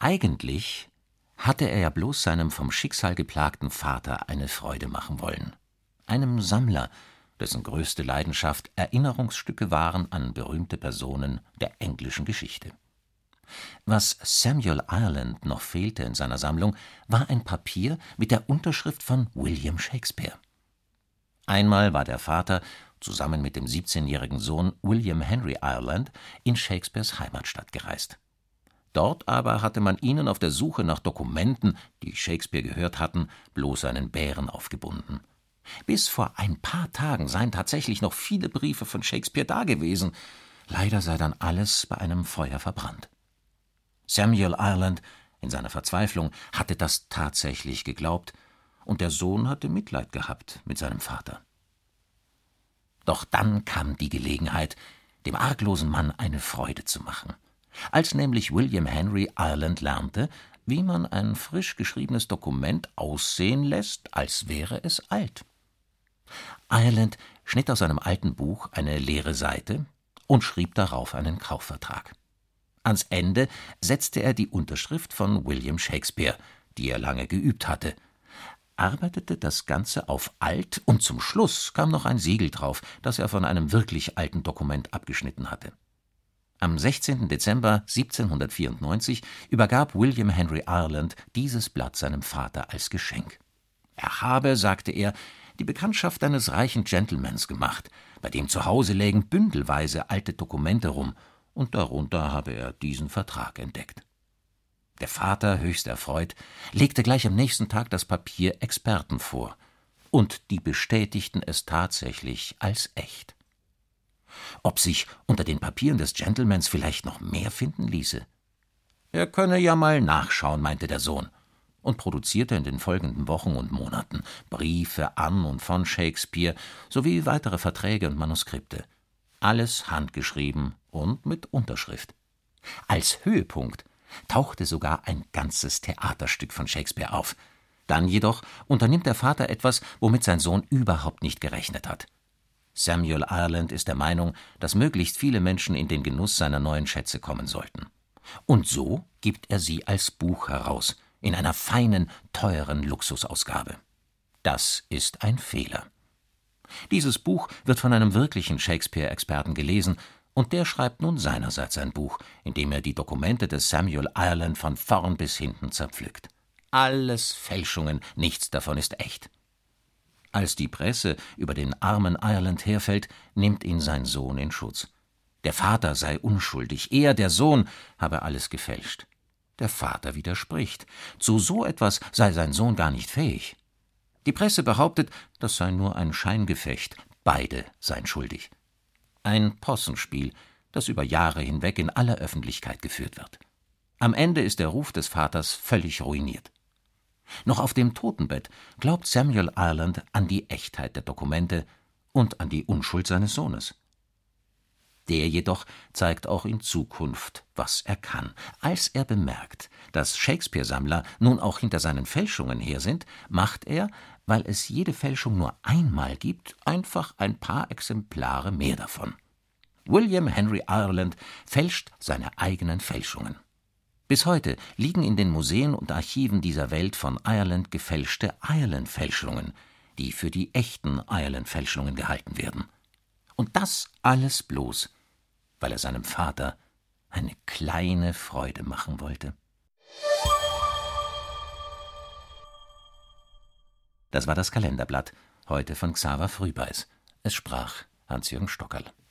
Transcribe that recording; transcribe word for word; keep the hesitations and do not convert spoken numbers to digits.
Eigentlich hatte er ja bloß seinem vom Schicksal geplagten Vater eine Freude machen wollen. Einem Sammler, dessen größte Leidenschaft Erinnerungsstücke waren an berühmte Personen der englischen Geschichte. Was Samuel Ireland noch fehlte in seiner Sammlung, war ein Papier mit der Unterschrift von William Shakespeare. Einmal war der Vater zusammen mit dem siebzehnjährigen Sohn William Henry Ireland in Shakespeares Heimatstadt gereist. Dort aber hatte man ihnen auf der Suche nach Dokumenten, die Shakespeare gehört hatten, bloß einen Bären aufgebunden. Bis vor ein paar Tagen seien tatsächlich noch viele Briefe von Shakespeare dagewesen. Leider sei dann alles bei einem Feuer verbrannt. Samuel Ireland in seiner Verzweiflung hatte das tatsächlich geglaubt, und der Sohn hatte Mitleid gehabt mit seinem Vater. Doch dann kam die Gelegenheit, dem arglosen Mann eine Freude zu machen. Als nämlich William Henry Ireland lernte, wie man ein frisch geschriebenes Dokument aussehen lässt, als wäre es alt. Ireland schnitt aus seinem alten Buch eine leere Seite und schrieb darauf einen Kaufvertrag. Ans Ende setzte er die Unterschrift von William Shakespeare, die er lange geübt hatte, arbeitete das Ganze auf alt, und zum Schluss kam noch ein Siegel drauf, das er von einem wirklich alten Dokument abgeschnitten hatte. Am sechzehnten Dezember siebzehnhundertvierundneunzig übergab William Henry Ireland dieses Blatt seinem Vater als Geschenk. Er habe, sagte er, die Bekanntschaft eines reichen Gentlemans gemacht, bei dem zu Hause lägen bündelweise alte Dokumente rum, und darunter habe er diesen Vertrag entdeckt. Der Vater, höchst erfreut, legte gleich am nächsten Tag das Papier Experten vor, und die bestätigten es tatsächlich als echt. Ob sich unter den Papieren des Gentlemans vielleicht noch mehr finden ließe? Er könne ja mal nachschauen, meinte der Sohn, und produzierte in den folgenden Wochen und Monaten Briefe an und von Shakespeare sowie weitere Verträge und Manuskripte. Alles handgeschrieben und mit Unterschrift. Als Höhepunkt tauchte sogar ein ganzes Theaterstück von Shakespeare auf. Dann jedoch unternimmt der Vater etwas, womit sein Sohn überhaupt nicht gerechnet hat. Samuel Ireland ist der Meinung, dass möglichst viele Menschen in den Genuss seiner neuen Schätze kommen sollten. Und so gibt er sie als Buch heraus, in einer feinen, teuren Luxusausgabe. Das ist ein Fehler. Dieses Buch wird von einem wirklichen Shakespeare-Experten gelesen, und der schreibt nun seinerseits ein Buch, in dem er die Dokumente des Samuel Ireland von vorn bis hinten zerpflückt. Alles Fälschungen, nichts davon ist echt. Als die Presse über den armen Ireland herfällt, nimmt ihn sein Sohn in Schutz. Der Vater sei unschuldig, er, der Sohn, habe alles gefälscht. Der Vater widerspricht. Zu so etwas sei sein Sohn gar nicht fähig. Die Presse behauptet, das sei nur ein Scheingefecht, beide seien schuldig. Ein Possenspiel, das über Jahre hinweg in aller Öffentlichkeit geführt wird. Am Ende ist der Ruf des Vaters völlig ruiniert. Noch auf dem Totenbett glaubt Samuel Ireland an die Echtheit der Dokumente und an die Unschuld seines Sohnes. Der jedoch zeigt auch in Zukunft, was er kann. Als er bemerkt, dass Shakespeare-Sammler nun auch hinter seinen Fälschungen her sind, macht er, weil es jede Fälschung nur einmal gibt, einfach ein paar Exemplare mehr davon. William Henry Ireland fälscht seine eigenen Fälschungen. Bis heute liegen in den Museen und Archiven dieser Welt von Ireland gefälschte Ireland-Fälschungen, die für die echten Ireland-Fälschungen gehalten werden. Und das alles bloß, weil er seinem Vater eine kleine Freude machen wollte. Das war das Kalenderblatt, heute von Xaver Frühbeis. Es sprach Hans-Jürgen Stockerl.